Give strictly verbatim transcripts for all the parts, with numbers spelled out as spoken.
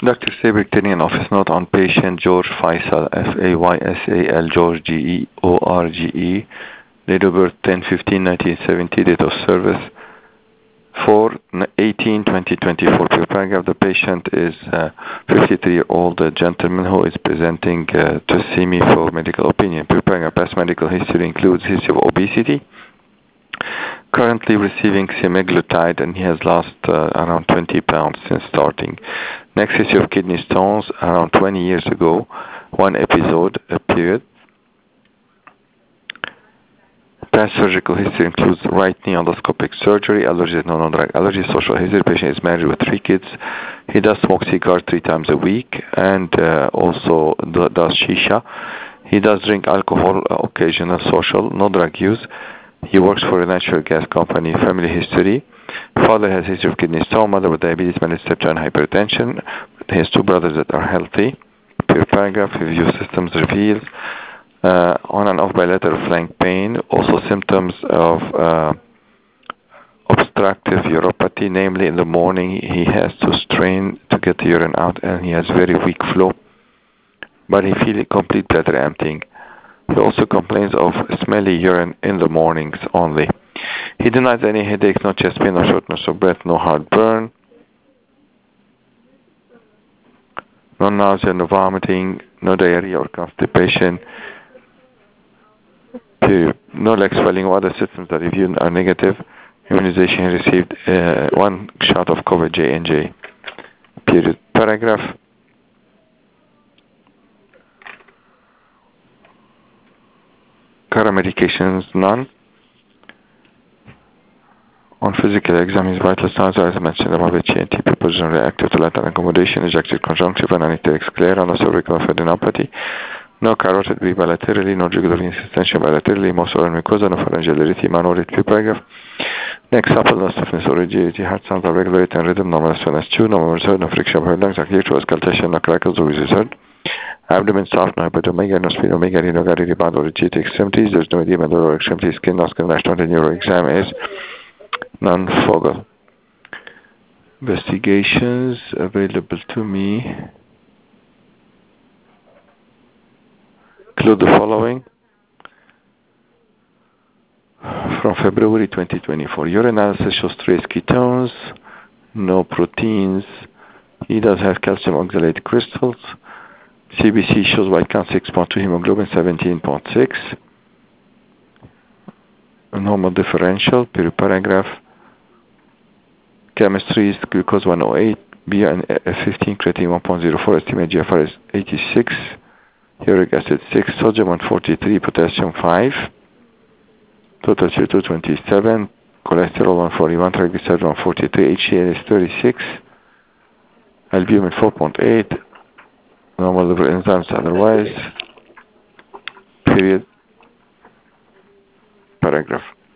Doctor Saber Tinian office note on patient George Faisal, F A Y S A L, George G E O R G E, date of birth ten fifteen nineteen seventy, date of service four eighteen twenty twenty-four. Per paragraph, the patient is a fifty-three-year-old gentleman who is presenting uh, to see me for medical opinion. Per paragraph, past medical history includes history of obesity, currently receiving semaglutide, and he has lost uh, around twenty pounds since starting. Next, history of kidney stones around twenty years ago, one episode, a period. Past surgical history includes right knee endoscopic surgery, allergies, no non-drug allergies, social history. Patient is married with three kids. He does smoke cigars three times a week and uh, also does shisha. He does drink alcohol, uh, occasional social, no drug use. He works for a natural gas company. Family history. Father has history of kidney stone, mother with diabetes, managed step and hypertension. He has two brothers that are healthy. Per paragraph, review systems reveals uh, on and off bilateral flank pain, also symptoms of uh, obstructive uropathy, namely in the morning he has to strain to get the urine out and he has very weak flow, but he feels complete bladder emptying. He also complains of smelly urine in the mornings only. He denies any headaches, no chest pain, no shortness of breath, no heartburn, no nausea, no vomiting, no diarrhea or constipation, period. No leg swelling or other symptoms that reviewed are negative. Immunization, he received uh, one shot of COVID J and J, period. Paragraph. Current medications, none. On physical exam, his vital signs are, as I mentioned above, H N T, people generally reactive to light and accommodation, ejected conjunctiva, and anesthetic sclera, no cervical adenopathy, no carotid B bilaterally, no jugular venous extension bilaterally, most oral mucosa, no pharyngeal erythema, no rate paragraph. Next, supple, no stiffness or rigidity, heart sounds are regular rate and rhythm, normal S one S two, no murmurs heard, no friction of heard lungs, no clear to auscultation, no crackles or wheezes heard. Abdomen soft, no hypotomega, no splenomegaly, no gary rebound or rigidity extremities, there's no edema, no lower extremity, skin, no skin rash, no neuro exam is non-focal. Investigations available to me include the following. From February twenty twenty-four, urine analysis shows trace ketones, no proteins. He does have calcium oxalate crystals. C B C shows white count six point two, hemoglobin seventeen point six. Normal differential, per paragraph. Chemistry is glucose one oh eight, B and F fifteen, creatine one point zero four, estimate G F R is eighty-six, uric acid six, sodium one forty-three, potassium five, total C O two twenty-seven, cholesterol one forty-one, triglyceride one forty-three, H D L is thirty-six, albumin four point eight, normal liver enzymes otherwise, period, paragraph.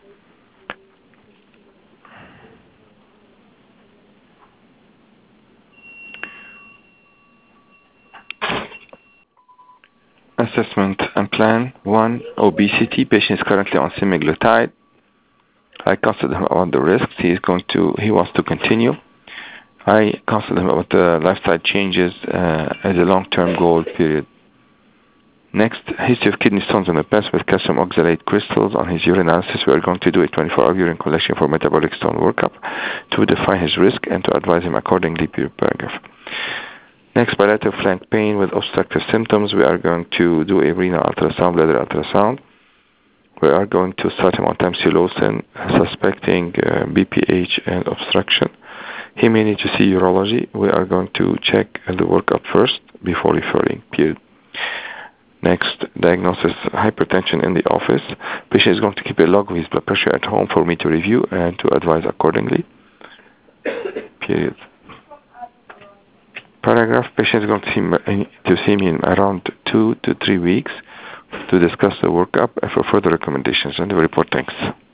Assessment and plan. One, obesity. Patient is currently on semaglutide. I consulted him about the risks. He is going to. He wants to continue. I consulted him about the lifestyle changes uh, as a long-term goal. Period. Next, history of kidney stones in the past with calcium oxalate crystals on his urine analysis. We are going to do a twenty-four hour urine collection for metabolic stone workup to define his risk and to advise him accordingly. Period. Paragraph. Next, bilateral flank pain with obstructive symptoms. We are going to do a renal ultrasound, bladder ultrasound. We are going to start him on tamsulosin, suspecting uh, B P H and obstruction. He may need to see urology. We are going to check the workup first before referring. Period. Next, diagnosis hypertension in the office. Patient is going to keep a log of his blood pressure at home for me to review and to advise accordingly. Period. Paragraph. Patient is going to see, me, to see me in around two to three weeks to discuss the workup and for further recommendations. And the report. Thanks.